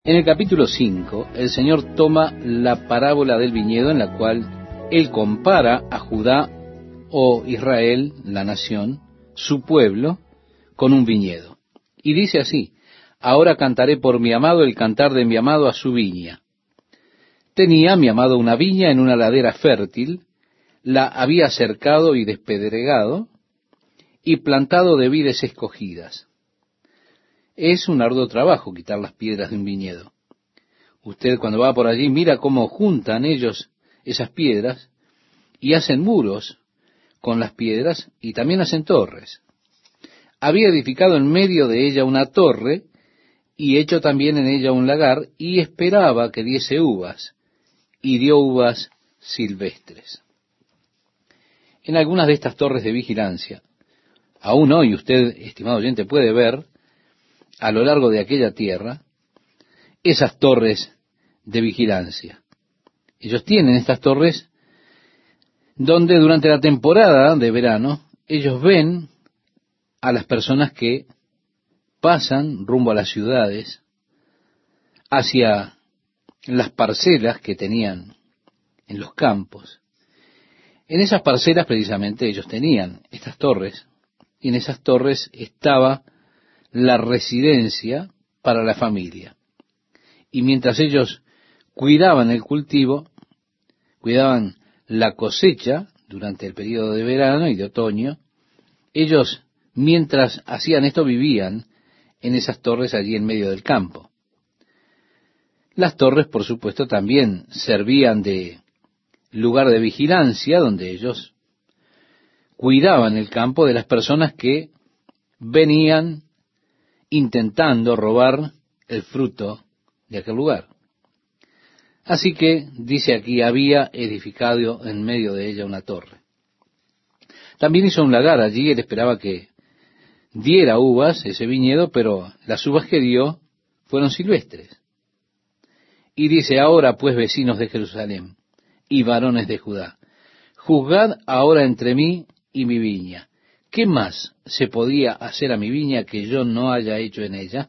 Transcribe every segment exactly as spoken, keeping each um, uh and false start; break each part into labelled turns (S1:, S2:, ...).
S1: En el capítulo cinco, el Señor toma la parábola del viñedo en la cual Él compara a Judá o Israel, la nación, su pueblo, con un viñedo. Y dice así: ahora cantaré por mi amado el cantar de mi amado a su viña. Tenía mi amado una viña en una ladera fértil, la había cercado y despedregado, y plantado de vides escogidas. Es un arduo trabajo quitar las piedras de un viñedo. Usted cuando va por allí mira cómo juntan ellos esas piedras y hacen muros con las piedras y también hacen torres. Había edificado en medio de ella una torre y hecho también en ella un lagar, y esperaba que diese uvas, y dio uvas silvestres. En algunas de estas torres de vigilancia, aún hoy usted, estimado oyente, puede ver a lo largo de aquella tierra esas torres de vigilancia. Ellos tienen estas torres donde durante la temporada de verano ellos ven a las personas que pasan rumbo a las ciudades, hacia las parcelas que tenían en los campos. En esas parcelas precisamente ellos tenían estas torres, y en esas torres estaba la residencia para la familia. Y mientras ellos cuidaban el cultivo, cuidaban la cosecha durante el periodo de verano y de otoño, ellos, mientras hacían esto, vivían en esas torres allí en medio del campo. Las torres, por supuesto, también servían de lugar de vigilancia, donde ellos cuidaban el campo de las personas que venían intentando robar el fruto de aquel lugar. Así que, dice aquí, había edificado en medio de ella una torre. También hizo un lagar allí. Él esperaba que diera uvas ese viñedo, pero las uvas que dio fueron silvestres. Y dice: ahora pues, vecinos de Jerusalén y varones de Judá, juzgad ahora entre mí y mi viña. ¿Qué más se podía hacer a mi viña que yo no haya hecho en ella?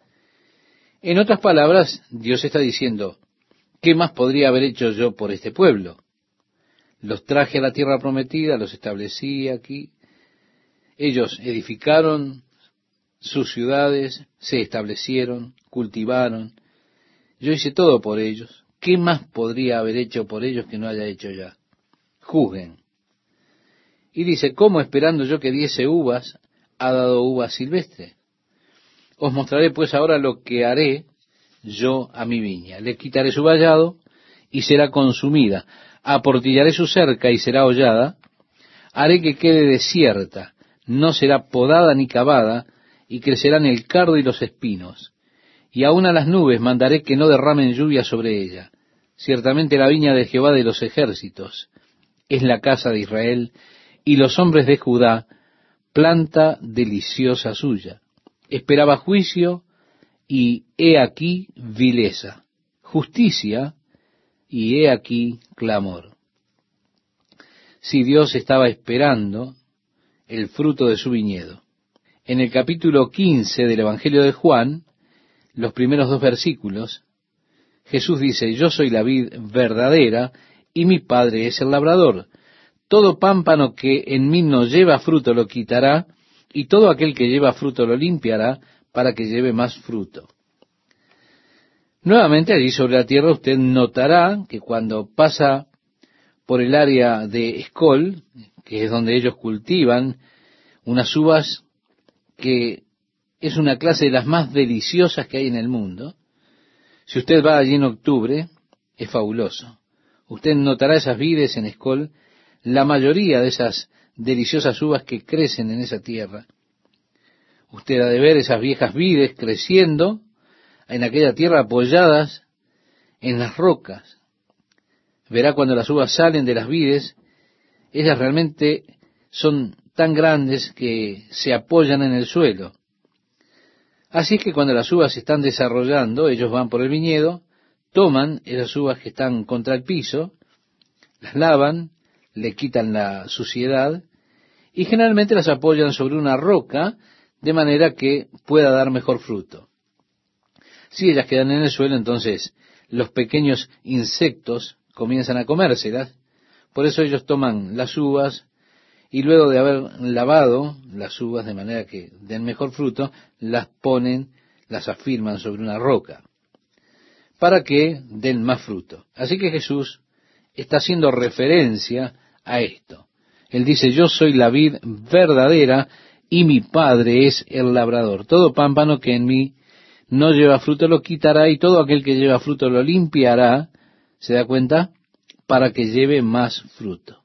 S1: En otras palabras, Dios está diciendo: ¿qué más podría haber hecho yo por este pueblo? Los traje a la tierra prometida, los establecí aquí. Ellos edificaron sus ciudades, se establecieron, cultivaron. Yo hice todo por ellos. ¿Qué más podría haber hecho por ellos que no haya hecho ya? Juzguen. Y dice: ¿cómo, esperando yo que diese uvas, ha dado uvas silvestres? Os mostraré pues ahora lo que haré yo a mi viña. Le quitaré su vallado y será consumida. Aportillaré su cerca y será hollada. Haré que quede desierta, no será podada ni cavada, y crecerán el cardo y los espinos. Y aun a las nubes mandaré que no derramen lluvia sobre ella. Ciertamente la viña de Jehová de los ejércitos es la casa de Israel, y los hombres de Judá, planta deliciosa suya. Esperaba juicio, y he aquí vileza; justicia, y he aquí clamor. Si Dios estaba esperando el fruto de su viñedo. En el capítulo quince del Evangelio de Juan, los primeros dos versículos, Jesús dice: yo soy la vid verdadera, y mi Padre es el labrador. Todo pámpano que en mí no lleva fruto lo quitará, y todo aquel que lleva fruto lo limpiará, para que lleve más fruto. Nuevamente, allí sobre la tierra usted notará que cuando pasa por el área de Escol, que es donde ellos cultivan unas uvas que es una clase de las más deliciosas que hay en el mundo, si usted va allí en octubre, es fabuloso. Usted notará esas vides en Escol, la mayoría de esas deliciosas uvas que crecen en esa tierra. Usted ha de ver esas viejas vides creciendo en aquella tierra, apoyadas en las rocas. Verá cuando las uvas salen de las vides, ellas realmente son tan grandes que se apoyan en el suelo. Así es que cuando las uvas se están desarrollando, ellos van por el viñedo, toman esas uvas que están contra el piso, las lavan, le quitan la suciedad y generalmente las apoyan sobre una roca de manera que pueda dar mejor fruto. Si ellas quedan en el suelo, entonces los pequeños insectos comienzan a comérselas. Por eso ellos toman las uvas y luego de haber lavado las uvas de manera que den mejor fruto, las ponen, las afirman sobre una roca para que den más fruto. Así que Jesús está haciendo referencia a esto. Él dice, yo soy la vid verdadera y mi Padre es el labrador. Todo pámpano que en mí no lleva fruto lo quitará, y todo aquel que lleva fruto lo limpiará, ¿se da cuenta? Para que lleve más fruto.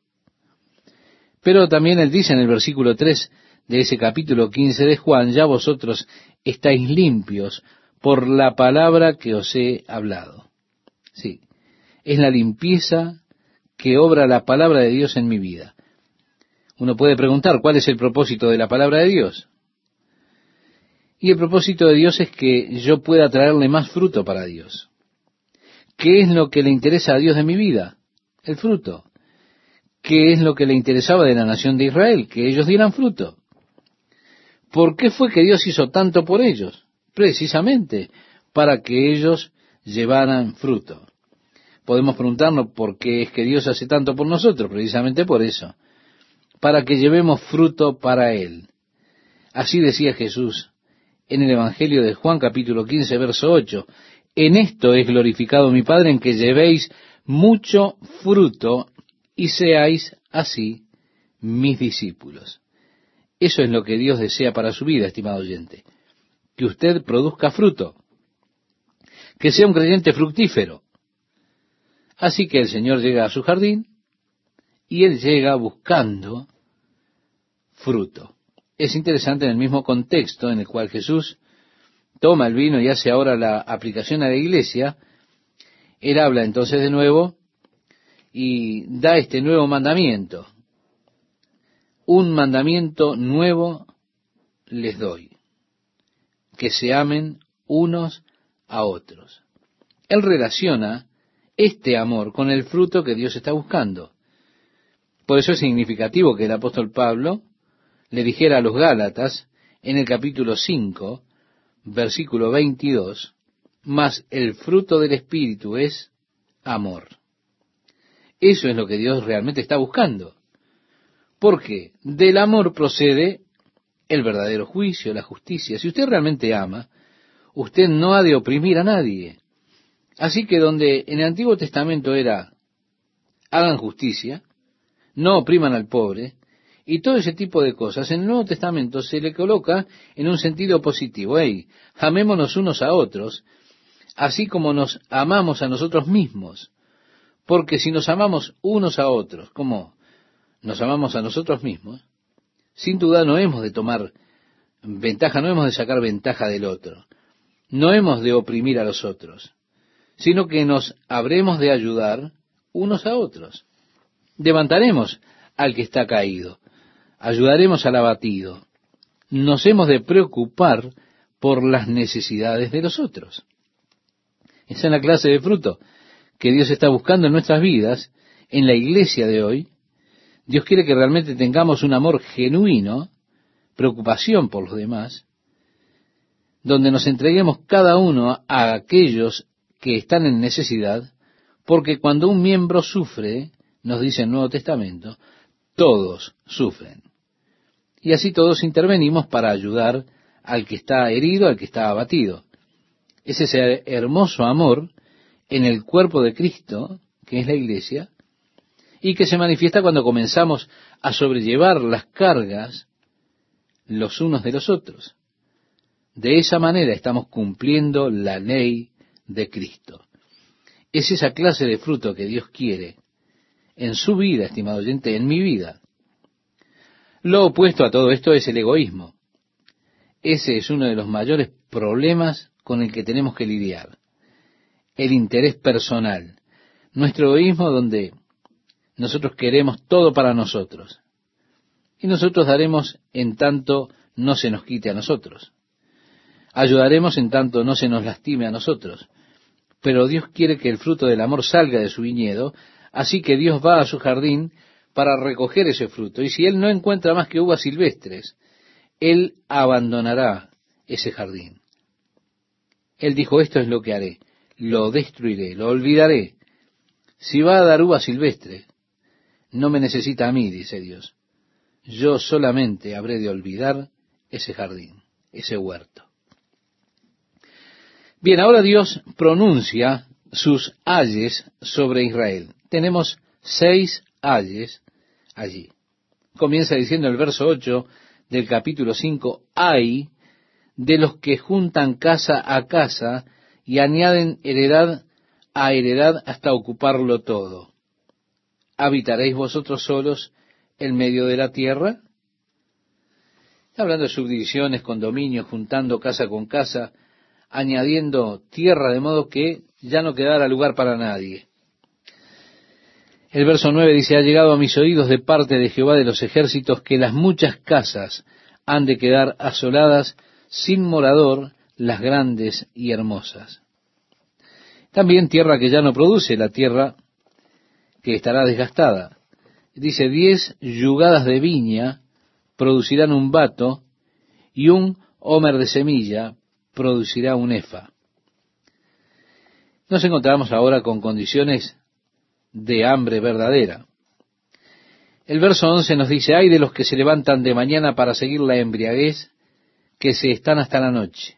S1: Pero también él dice en el versículo tres de ese capítulo quince de Juan, ya vosotros estáis limpios por la palabra que os he hablado. Sí, es la limpieza que obra la palabra de Dios en mi vida. Uno puede preguntar, ¿cuál es el propósito de la palabra de Dios? Y el propósito de Dios es que yo pueda traerle más fruto para Dios. ¿Qué es lo que le interesa a Dios de mi vida? El fruto. ¿Qué es lo que le interesaba de la nación de Israel? Que ellos dieran fruto. ¿Por qué fue que Dios hizo tanto por ellos? Precisamente para que ellos llevaran fruto. Podemos preguntarnos por qué es que Dios hace tanto por nosotros. Precisamente por eso. Para que llevemos fruto para Él. Así decía Jesús en el Evangelio de Juan capítulo quince, verso ocho. En esto es glorificado mi Padre, en que llevéis mucho fruto y seáis así mis discípulos. Eso es lo que Dios desea para su vida, estimado oyente. Que usted produzca fruto. Que sea un creyente fructífero. Así que el Señor llega a su jardín y Él llega buscando fruto. Es interesante en el mismo contexto en el cual Jesús toma el vino y hace ahora la aplicación a la iglesia. Él habla entonces de nuevo y da este nuevo mandamiento. Un mandamiento nuevo les doy, que se amen unos a otros. Él relaciona este amor con el fruto que Dios está buscando. Por eso es significativo que el apóstol Pablo le dijera a los Gálatas en el capítulo cinco, versículo veintidós, mas el fruto del Espíritu es amor. Eso es lo que Dios realmente está buscando. Porque del amor procede el verdadero juicio, la justicia. Si usted realmente ama, usted no ha de oprimir a nadie. Así que donde en el Antiguo Testamento era, hagan justicia, no opriman al pobre, y todo ese tipo de cosas, en el Nuevo Testamento se le coloca en un sentido positivo. Hey, amémonos unos a otros, así como nos amamos a nosotros mismos. Porque si nos amamos unos a otros, como nos amamos a nosotros mismos, sin duda no hemos de tomar ventaja, no hemos de sacar ventaja del otro. No hemos de oprimir a los otros, sino que nos habremos de ayudar unos a otros. Levantaremos al que está caído, ayudaremos al abatido. Nos hemos de preocupar por las necesidades de los otros. Esa es la clase de fruto que Dios está buscando en nuestras vidas, en la iglesia de hoy. Dios quiere que realmente tengamos un amor genuino, preocupación por los demás, donde nos entreguemos cada uno a aquellos que están en necesidad, porque cuando un miembro sufre, nos dice el Nuevo Testamento, todos sufren. Y así todos intervenimos para ayudar al que está herido, al que está abatido. Es ese hermoso amor en el cuerpo de Cristo, que es la iglesia, y que se manifiesta cuando comenzamos a sobrellevar las cargas los unos de los otros. De esa manera estamos cumpliendo la ley de Cristo. Es esa clase de fruto que Dios quiere en su vida, estimado oyente, en mi vida. Lo opuesto a todo esto es el egoísmo. Ese es uno de los mayores problemas con el que tenemos que lidiar. El interés personal. Nuestro egoísmo donde nosotros queremos todo para nosotros. Y nosotros daremos en tanto no se nos quite a nosotros. Ayudaremos en tanto no se nos lastime a nosotros. Pero Dios quiere que el fruto del amor salga de su viñedo, así que Dios va a su jardín para recoger ese fruto. Y si Él no encuentra más que uvas silvestres, Él abandonará ese jardín. Él dijo, esto es lo que haré, lo destruiré, lo olvidaré. Si va a dar uva silvestre, no me necesita a mí, dice Dios. Yo solamente habré de olvidar ese jardín, ese huerto. Bien, ahora Dios pronuncia sus ayes sobre Israel. Tenemos seis ayes allí. Comienza diciendo el verso ocho del capítulo cinco, ay de los que juntan casa a casa y añaden heredad a heredad hasta ocuparlo todo. ¿Habitaréis vosotros solos en medio de la tierra? Está hablando de subdivisiones, condominios, juntando casa con casa, añadiendo tierra de modo que ya no quedara lugar para nadie. El verso nueve dice, ha llegado a mis oídos de parte de Jehová de los ejércitos que las muchas casas han de quedar asoladas sin morador, las grandes y hermosas. También tierra que ya no produce, la tierra que estará desgastada. Dice, diez yugadas de viña producirán un bato, y un homer de semilla producirá un efa. Nos encontramos ahora con condiciones de hambre verdadera. El verso once nos dice, ay de los que se levantan de mañana para seguir la embriaguez, que se están hasta la noche,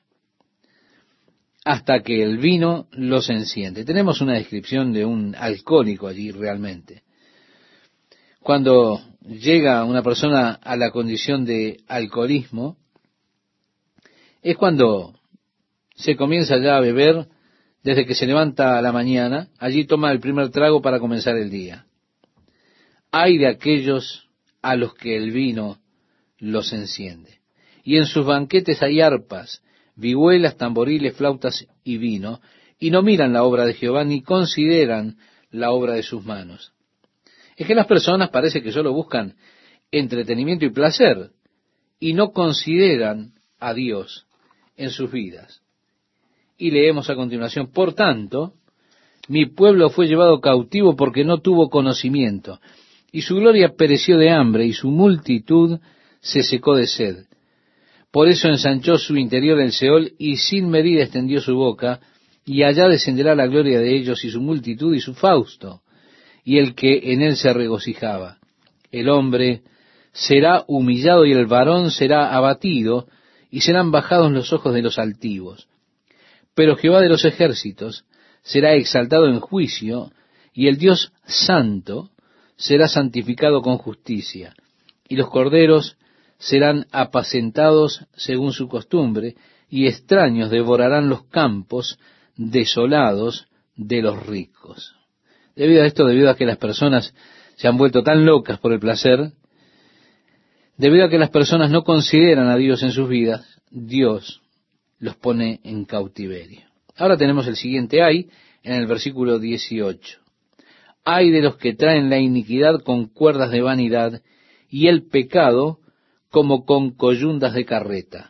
S1: hasta que el vino los enciende. Tenemos una descripción de un alcohólico allí realmente. Cuando llega una persona a la condición de alcoholismo, es cuando se comienza ya a beber desde que se levanta a la mañana, allí toma el primer trago para comenzar el día. Ay de aquellos a los que el vino los enciende. Y en sus banquetes hay arpas, vihuelas, tamboriles, flautas y vino, y no miran la obra de Jehová, ni consideran la obra de sus manos. Es que las personas parece que solo buscan entretenimiento y placer, y no consideran a Dios en sus vidas. Y leemos a continuación, por tanto, mi pueblo fue llevado cautivo porque no tuvo conocimiento, y su gloria pereció de hambre, y su multitud se secó de sed. Por eso ensanchó su interior el Seol, y sin medida extendió su boca, y allá descenderá la gloria de ellos, y su multitud, y su fausto, y el que en él se regocijaba. El hombre será humillado, y el varón será abatido, y serán bajados los ojos de los altivos. Pero Jehová de los ejércitos será exaltado en juicio, y el Dios santo será santificado con justicia, y los corderos serán apacentados según su costumbre, y extraños devorarán los campos desolados de los ricos. Debido a esto, debido a que las personas se han vuelto tan locas por el placer, debido a que las personas no consideran a Dios en sus vidas, Dios los pone en cautiverio. Ahora tenemos el siguiente ay en el versículo dieciocho. Ay de los que traen la iniquidad con cuerdas de vanidad, y el pecado como con coyundas de carreta.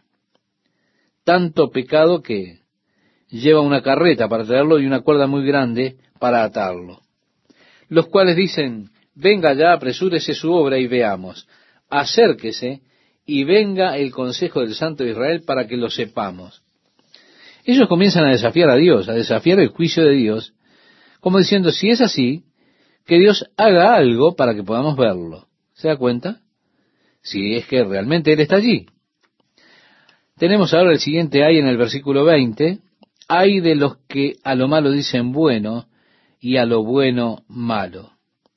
S1: Tanto pecado que lleva una carreta para traerlo y una cuerda muy grande para atarlo. Los cuales dicen, venga ya, apresúrese su obra y veamos. Acérquese y venga el consejo del Santo de Israel para que lo sepamos. Ellos comienzan a desafiar a Dios, a desafiar el juicio de Dios, como diciendo, si es así, que Dios haga algo para que podamos verlo. ¿Se da cuenta? Si es que realmente Él está allí. Tenemos ahora el siguiente ay en el versículo veinte. Ay de los que a lo malo dicen bueno y a lo bueno malo.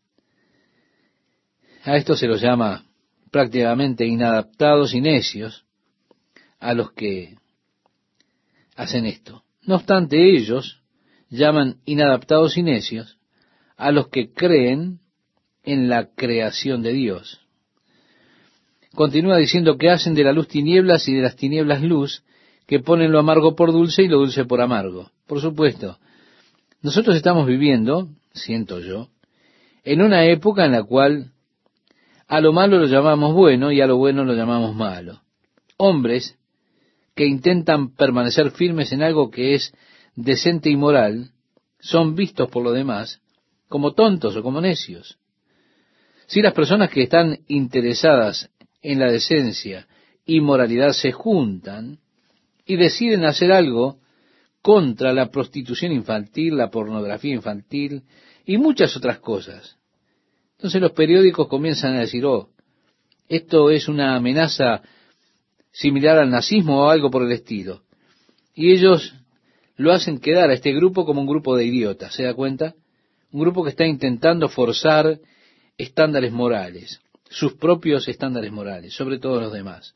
S1: A esto se los llama prácticamente inadaptados y necios, a los que hacen esto. No obstante, ellos llaman inadaptados y necios a los que creen en la creación de Dios. Continúa diciendo que hacen de la luz tinieblas y de las tinieblas luz, que ponen lo amargo por dulce y lo dulce por amargo. Por supuesto, nosotros estamos viviendo, siento yo, en una época en la cual a lo malo lo llamamos bueno y a lo bueno lo llamamos malo. Hombres que intentan permanecer firmes en algo que es decente y moral, son vistos por lo demás como tontos o como necios. Si las personas que están interesadas en la decencia y moralidad se juntan y deciden hacer algo contra la prostitución infantil, la pornografía infantil y muchas otras cosas. Entonces los periódicos comienzan a decir, oh, esto es una amenaza similar al nazismo o algo por el estilo. Y ellos lo hacen quedar a este grupo como un grupo de idiotas, ¿se da cuenta? Un grupo que está intentando forzar estándares morales, sus propios estándares morales, sobre todos los demás.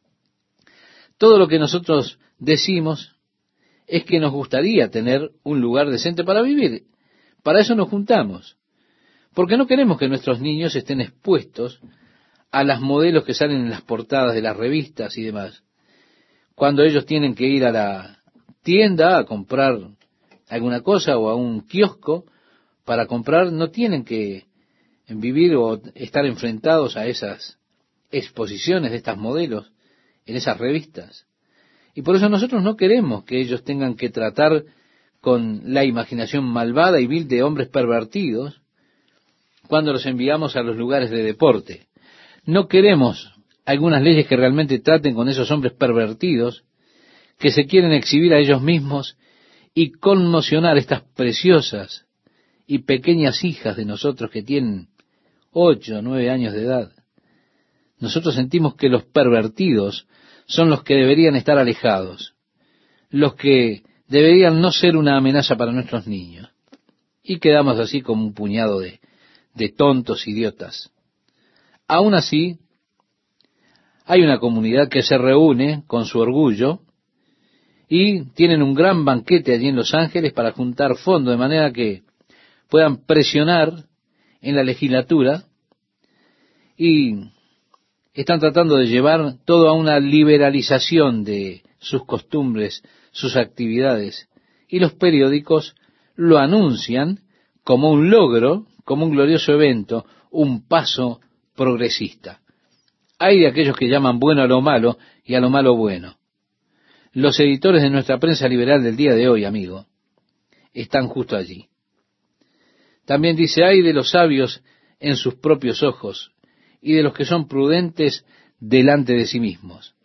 S1: Todo lo que nosotros decimos es que nos gustaría tener un lugar decente para vivir. Para eso nos juntamos. Porque no queremos que nuestros niños estén expuestos a las modelos que salen en las portadas de las revistas y demás. Cuando ellos tienen que ir a la tienda a comprar alguna cosa o a un kiosco para comprar, no tienen que vivir o estar enfrentados a esas exposiciones de estas modelos en esas revistas. Y por eso nosotros no queremos que ellos tengan que tratar con la imaginación malvada y vil de hombres pervertidos cuando los enviamos a los lugares de deporte. No queremos algunas leyes que realmente traten con esos hombres pervertidos que se quieren exhibir a ellos mismos y conmocionar estas preciosas y pequeñas hijas de nosotros que tienen ocho o nueve años de edad. Nosotros sentimos que los pervertidos son los que deberían estar alejados, los que deberían no ser una amenaza para nuestros niños. Y quedamos así como un puñado de, de tontos idiotas. Aún así, hay una comunidad que se reúne con su orgullo y tienen un gran banquete allí en Los Ángeles para juntar fondos, de manera que puedan presionar en la legislatura, y están tratando de llevar todo a una liberalización de sus costumbres, sus actividades, y los periódicos lo anuncian como un logro, como un glorioso evento, un paso progresista. Hay de aquellos que llaman bueno a lo malo y a lo malo bueno. Los editores de nuestra prensa liberal del día de hoy, amigo, están justo allí. También dice, hay de los sabios en sus propios ojos y de los que son prudentes delante de sí mismos.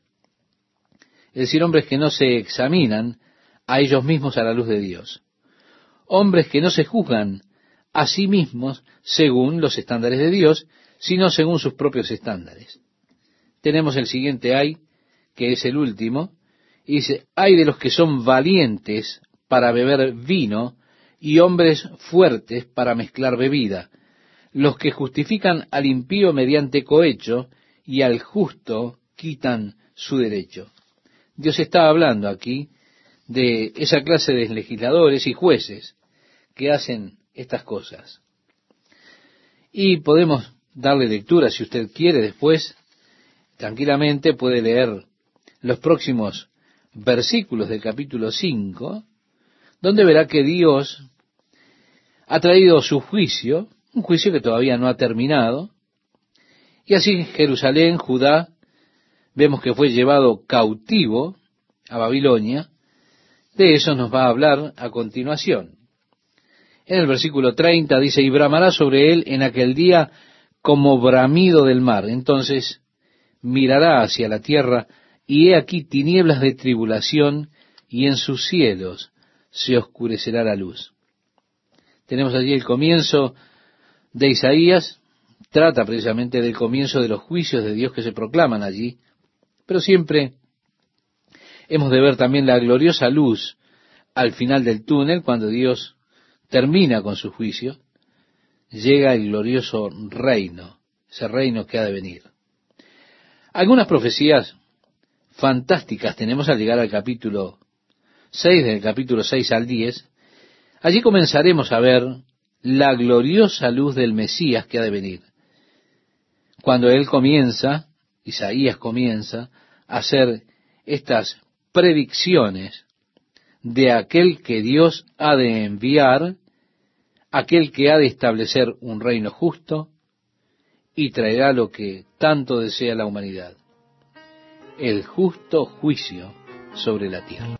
S1: Es decir, hombres que no se examinan a ellos mismos a la luz de Dios. Hombres que no se juzgan a sí mismos según los estándares de Dios, sino según sus propios estándares. Tenemos el siguiente ay, que es el último, y dice, ay de los que son valientes para beber vino y hombres fuertes para mezclar bebida, los que justifican al impío mediante cohecho y al justo quitan su derecho. Dios está hablando aquí de esa clase de legisladores y jueces que hacen estas cosas. Y podemos darle lectura, si usted quiere, después, tranquilamente puede leer los próximos versículos del capítulo cinco, donde verá que Dios ha traído su juicio, un juicio que todavía no ha terminado, y así Jerusalén, Judá, vemos que fue llevado cautivo a Babilonia. De eso nos va a hablar a continuación. En el versículo treinta dice, y bramará sobre él en aquel día como bramido del mar. Entonces mirará hacia la tierra, y he aquí tinieblas de tribulación, y en sus cielos se oscurecerá la luz. Tenemos allí el comienzo de Isaías, trata precisamente del comienzo de los juicios de Dios que se proclaman allí, pero siempre hemos de ver también la gloriosa luz al final del túnel, cuando Dios termina con su juicio, llega el glorioso reino, ese reino que ha de venir. Algunas profecías fantásticas tenemos al llegar al capítulo seis, del capítulo seis al diez. Allí comenzaremos a ver la gloriosa luz del Mesías que ha de venir. Cuando él comienza, Isaías comienza a hacer estas predicciones de aquel que Dios ha de enviar, aquel que ha de establecer un reino justo y traerá lo que tanto desea la humanidad, el justo juicio sobre la tierra.